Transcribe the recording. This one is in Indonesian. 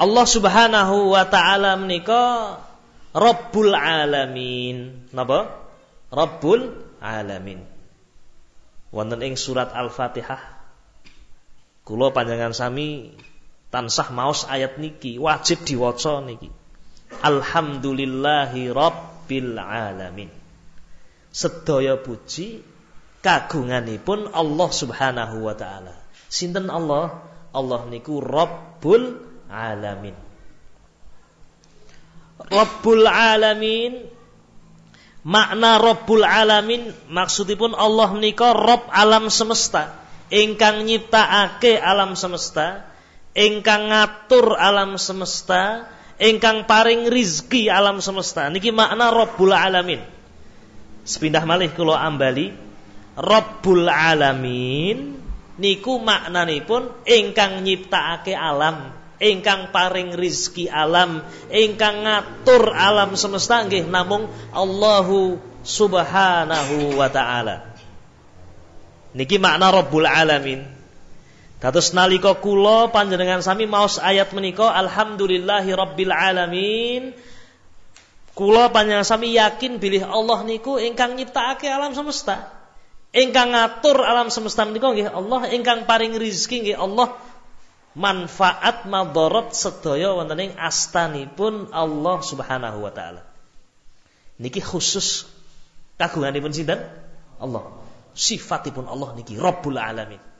Allah Subhanahu wa taala menika Rabbul Alamin. Napa? Rabbul Alamin. Wonten ing surat Al-Fatihah. Kula panjenengan sami tansah maos ayat niki, wajib diwaca niki. Alhamdulillahi Rabbil Alamin. Sedaya puji kagunganipun Allah Subhanahu wa taala. Sinten Allah? Allah niku Rabbul Alamin. Rabbul Alamin, makna Rabbul Alamin maksudipun Allah nika Rabb alam semesta, ingkang nyiptakake alam semesta, ingkang ngatur alam semesta, ingkang paring rizki alam semesta. Niki makna Rabbul Alamin. Sepindah malih kula ambali, Rabbul Alamin niku maknanipun ingkang nyiptakake alam, ingkang paring rizki alam, ingkang ngatur alam semesta nggih namung Allahu Subhanahu wa taala. Niki makna Rabbul Alamin. Dados nalika kula panjenengan sami maos ayat menika alhamdulillahi Rabbil Alamin, kula panjenengan sami yakin bilih Allah niku ingkang nyiptakake alam semesta, ingkang ngatur alam semesta menika nggih Allah, ingkang paring rezeki nggih Allah, manfaat madharat sedaya wonten ing astanipun Allah Subhanahu wa taala. Niki khusus kagunganipun sinten? Allah. Sifatipun Allah niki Rabbul Alamin.